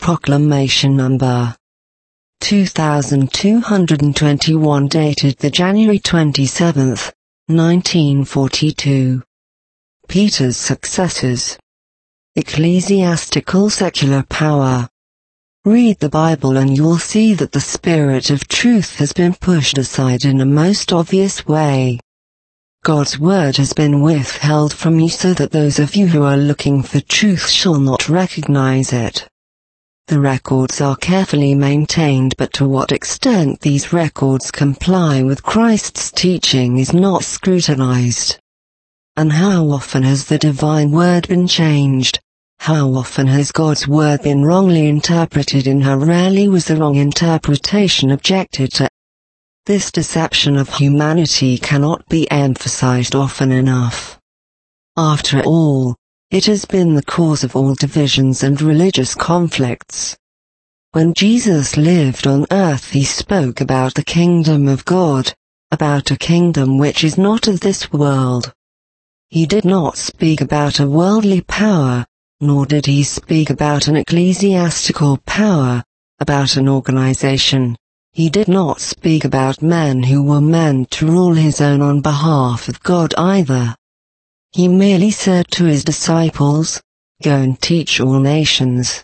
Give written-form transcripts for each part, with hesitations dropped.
Proclamation Number 2221, dated the January 27, 1942. Peter's successors. Ecclesiastical secular power. Read the Bible and you'll see that the spirit of truth has been pushed aside in a most obvious way. God's word has been withheld from you so that those of you who are looking for truth shall not recognize it. The records are carefully maintained, but to what extent these records comply with Christ's teaching is not scrutinized. And how often has the divine word been changed? How often has God's word been wrongly interpreted, and how rarely was the wrong interpretation objected to? This deception of humanity cannot be emphasized often enough. After all, it has been the cause of all divisions and religious conflicts. When Jesus lived on earth, he spoke about the kingdom of God, about a kingdom which is not of this world. He did not speak about a worldly power, nor did he speak about an ecclesiastical power, about an organization. He did not speak about men who were meant to rule his own on behalf of God either. He merely said to his disciples, "Go and teach all nations."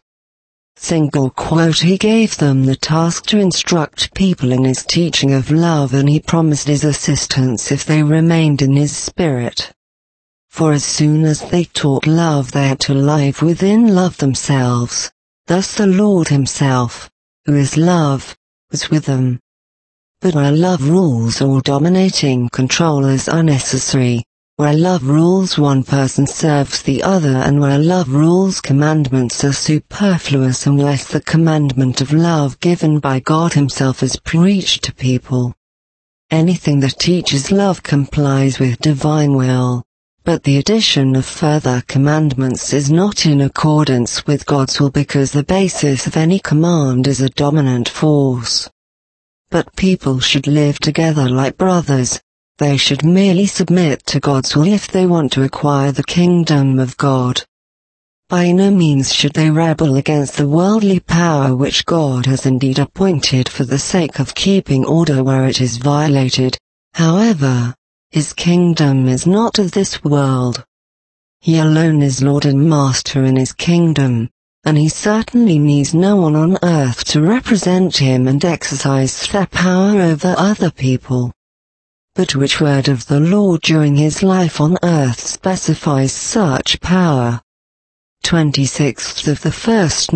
Single quote, he gave them the task to instruct people in his teaching of love, and he promised his assistance if they remained in his spirit. For as soon as they taught love, they had to live within love themselves. Thus the Lord himself, who is love, was with them. But where love rules, all dominating control is unnecessary. Where love rules, one person serves the other, and where love rules, commandments are superfluous unless the commandment of love given by God himself is preached to people. Anything that teaches love complies with divine will, but the addition of further commandments is not in accordance with God's will, because the basis of any command is a dominant force. But people should live together like brothers. They should merely submit to God's will if they want to acquire the kingdom of God. By no means should they rebel against the worldly power which God has indeed appointed for the sake of keeping order where it is violated. However, his kingdom is not of this world. He alone is Lord and Master in his kingdom, and he certainly needs no one on earth to represent him and exercise their power over other people. But which word of the Lord during his life on earth specifies such power? 26th of the 1st,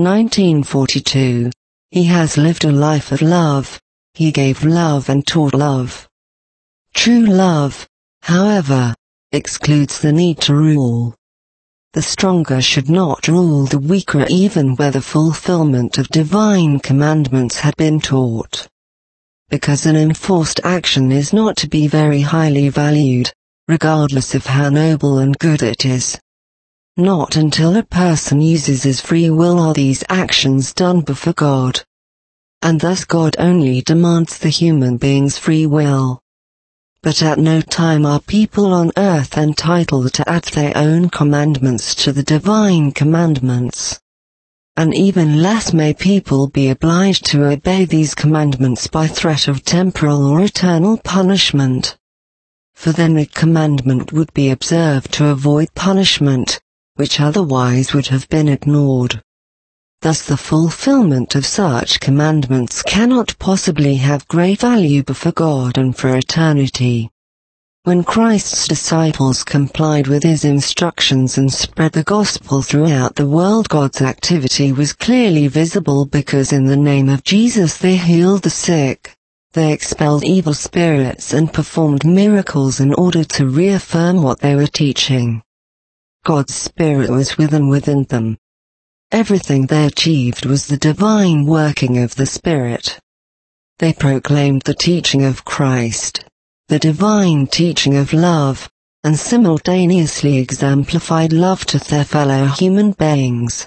1942. He has lived a life of love. He gave love and taught love. True love, however, excludes the need to rule. The stronger should not rule the weaker, even where the fulfillment of divine commandments had been taught. Because an enforced action is not to be very highly valued, regardless of how noble and good it is. Not until a person uses his free will are these actions done before God. And thus God only demands the human being's free will. But at no time are people on earth entitled to add their own commandments to the divine commandments. And even less may people be obliged to obey these commandments by threat of temporal or eternal punishment. For then a commandment would be observed to avoid punishment, which otherwise would have been ignored. Thus the fulfillment of such commandments cannot possibly have great value before God and for eternity. When Christ's disciples complied with his instructions and spread the gospel throughout the world, God's activity was clearly visible, because in the name of Jesus they healed the sick, they expelled evil spirits and performed miracles in order to reaffirm what they were teaching. God's Spirit was within them. Everything they achieved was the divine working of the Spirit. They proclaimed the teaching of Christ, the divine teaching of love, and simultaneously exemplified love to their fellow human beings.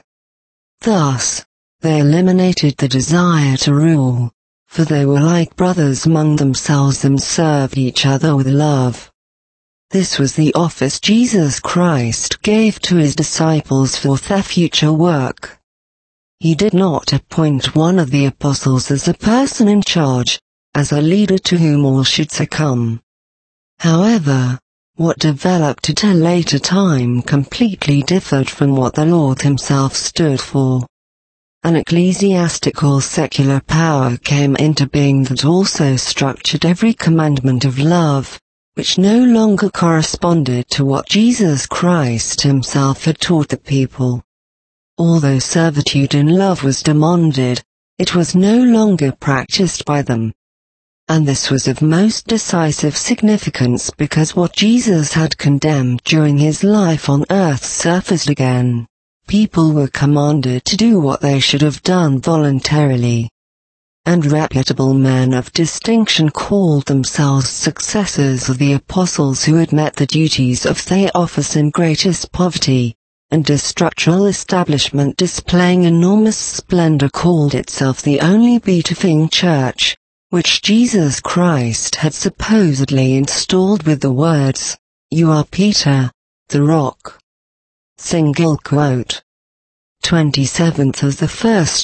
Thus, they eliminated the desire to rule, for they were like brothers among themselves and served each other with love. This was the office Jesus Christ gave to his disciples for their future work. He did not appoint one of the apostles as a person in charge, as a leader to whom all should succumb. However, what developed at a later time completely differed from what the Lord himself stood for. An ecclesiastical secular power came into being that also structured every commandment of love, which no longer corresponded to what Jesus Christ himself had taught the people. Although servitude in love was demanded, it was no longer practiced by them. And this was of most decisive significance because what Jesus had condemned during his life on earth surfaced again. People were commanded to do what they should have done voluntarily. And reputable men of distinction called themselves successors of the apostles who had met the duties of their office in greatest poverty, and a structural establishment displaying enormous splendor called itself the only beatific church, which Jesus Christ had supposedly installed with the words, "You are Peter, the rock." Single quote. 27th of the 1st,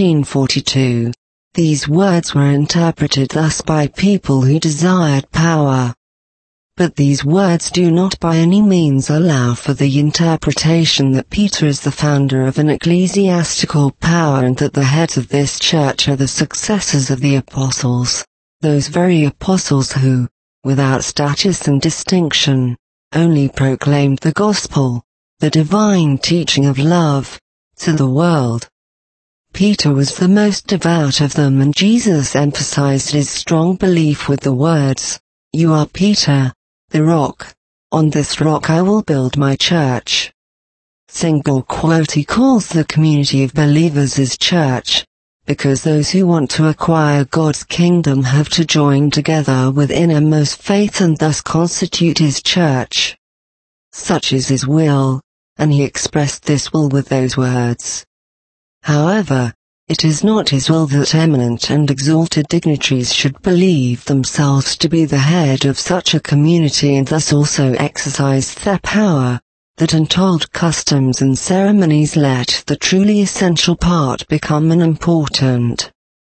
1942. These words were interpreted thus by people who desired power. But these words do not by any means allow for the interpretation that Peter is the founder of an ecclesiastical power and that the heads of this church are the successors of the apostles, those very apostles who, without status and distinction, only proclaimed the gospel, the divine teaching of love, to the world. Peter was the most devout of them, and Jesus emphasized his strong belief with the words, "You are Peter, the rock. On this rock I will build my church." Single quote. He calls the community of believers his church, because those who want to acquire God's kingdom have to join together with innermost faith and thus constitute his church. Such is his will, and he expressed this will with those words. However, it is not his will that eminent and exalted dignitaries should believe themselves to be the head of such a community and thus also exercise their power, that untold customs and ceremonies let the truly essential part become unimportant.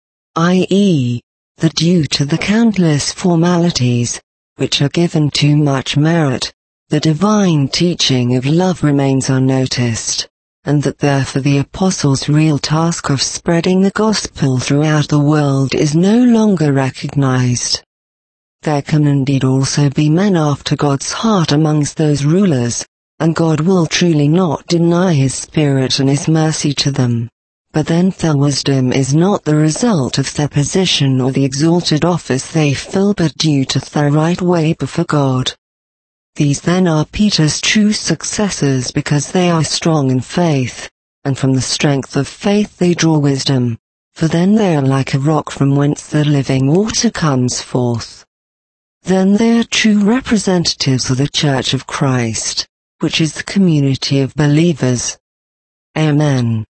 I.e., that due to the countless formalities, which are given too much merit, the divine teaching of love remains unnoticed, and that therefore the apostles' real task of spreading the gospel throughout the world is no longer recognized. There can indeed also be men after God's heart amongst those rulers, and God will truly not deny his Spirit and his mercy to them. But then their wisdom is not the result of their position or the exalted office they fill, but due to their right way before God. These then are Peter's true successors because they are strong in faith, and from the strength of faith they draw wisdom, for then they are like a rock from whence the living water comes forth. Then they are true representatives of the Church of Christ, which is the community of believers. Amen.